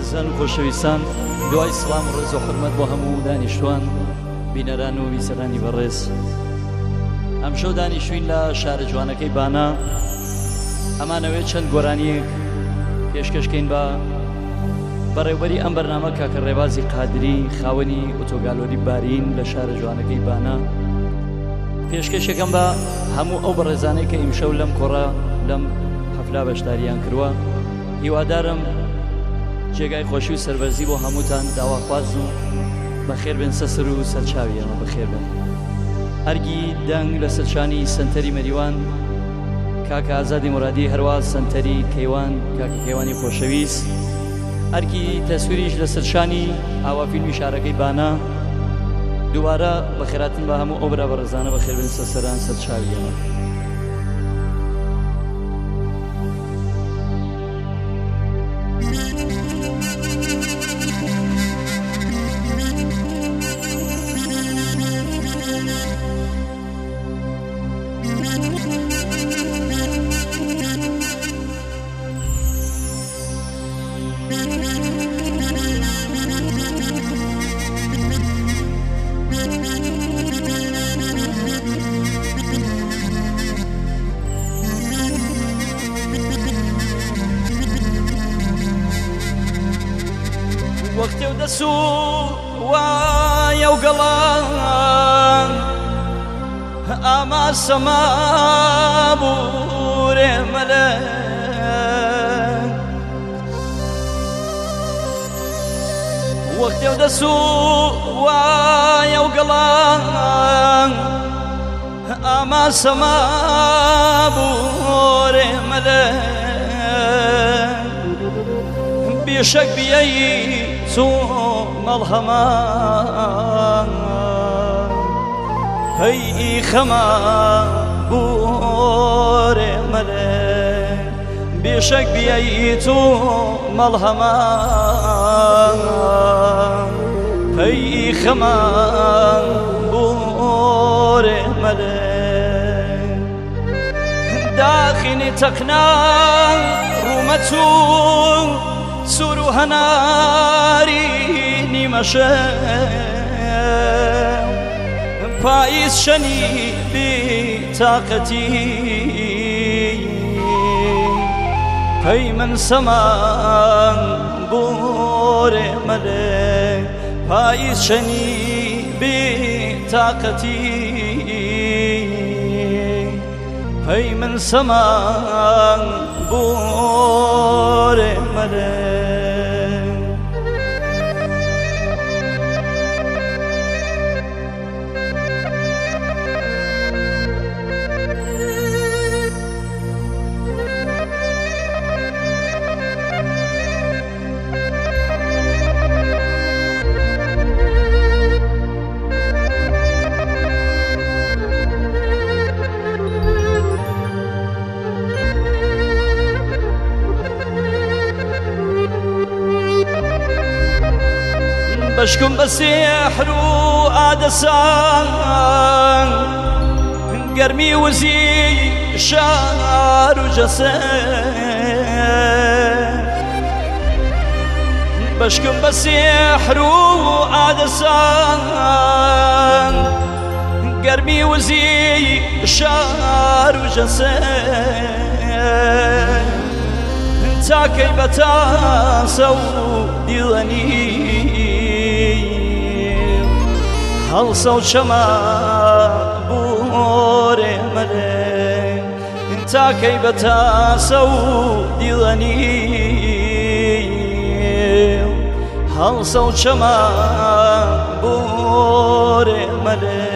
بەڕێزان و خۆشەویستان، دوای سڵام و ڕێز و حورمەت بۆ هەموو دانیشتوان بینەران و بیسەرانی بەڕێز. ئەم شەو دانیشتوین لە شارە جوانەکەی بانا. ئەمانەوێت چەند گۆرانیەک پێشکەشکەین بە بەڕێوەبەری ئەم بەرنامە کاکە ڕێبازی قادری، خاوەنی ئۆتۆگالۆری بارین لە شارە جوانەکەی بانا. پێشکەشەکەم بە هەموو ئەو بەڕێزانەی کە ئیمشەو لەم کۆڕە لەم حەفلا بەشداریان کردووە. هیوادارم جێگای خۆشی و سەربەرزی بۆ هەمووتان داواخواز و بەخێر بن، سەسر و سەرچاوی ئەمە بەخێر بن. ئەرگی دەنگ لە سەرچانی سنتەری مەریوان کاکە ئازادی مورادی، هەروە سنتەری کەیوان کاکە کەیوانی خۆشەویست. ئەرکی تەسویریش لە سەرچانی ئاوافیلمی شارەکەی بانا. دووبارە بەخێراتن بە هەموو ئەو برا بەڕێزانە بەخێر بن، سەسەران سەرچاوی ئەمە. وەختێ و دەسو وایە و گەڵان ئاما سەما بورێ مەلە وەختێ و دەسو وایە و گەڵان ئاما سەما بورێ مەلە بێشەک بیەی چۆ مەڵهەمان هەی خەما بۆرێ مەلێ بێشەک بیەی چۆ مەڵهەمان هەی خەما بۆرێ مەلێ داخینی تەقنان ڕوومەچوو سور و هەناری نیمەشە پاییز شەنی بێتاقەتی هەی من سەمان بۆرێ مەلێ پاییز شەنی بێتاقەتی هەی من سەمان بۆرێ مەلێ بەشکم بە سێحر و ئادەسان گەرمی وزی شار و جەسە بەشکم بە سێحر و ئادەسان گەرمی وزی شار و جەسە تاکەی بە تاسە و دیڵەنی هەڵسە و چەما بۆرێ مەلێ تاکەی بە تاسە و دیڵەنی هەڵسە و چەما بۆرێ مەلێ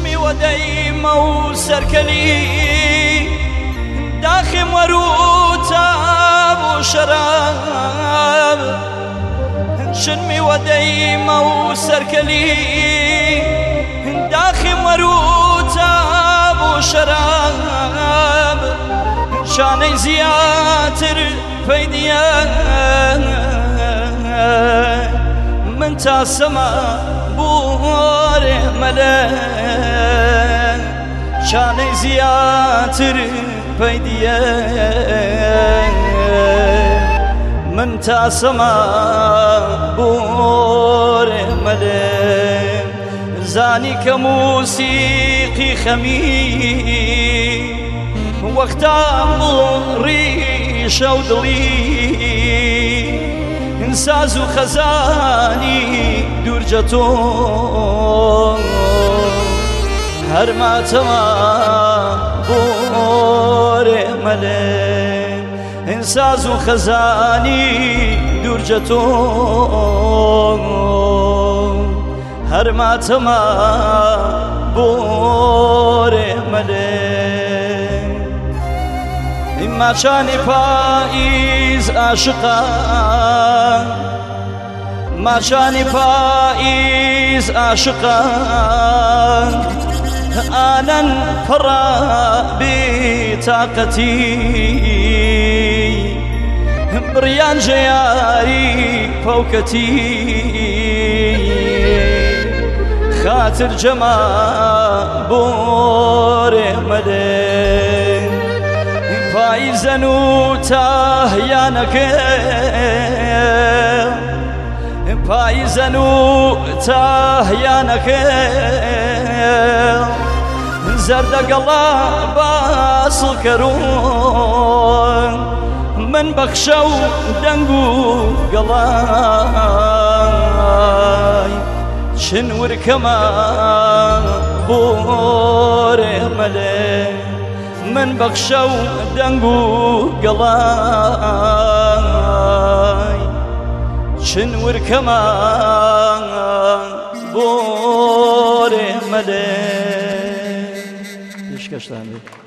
دەیمە و سەرکەلی داخم وەروت تاب وشراب شنمي وديمة وسركلي داخم وروتاب وشراب شاني زياتر فيديان من تاسما بور ملان شاني زياتر فيديان من تاسما بور ملان زاني كموسيقي خمي وقتا ريشة ودلي انساز خزاني دورجتون هرما تما بور ملين انساز خزاني دورجتون هرما تما بور ملين إما شاني فائز عاشقان ما شاني فائز عاشقان أنا فرا بطاقتي بريان جياري فوقتي خاطر جما بور ملين فايزن وتاهيانك فايزن وتاهيانك زردق الله باصل كرون من بخشو دنقو قلاي شنور كما بور ملين من بخشو دنقو قلاي شنور كمان بور ملين.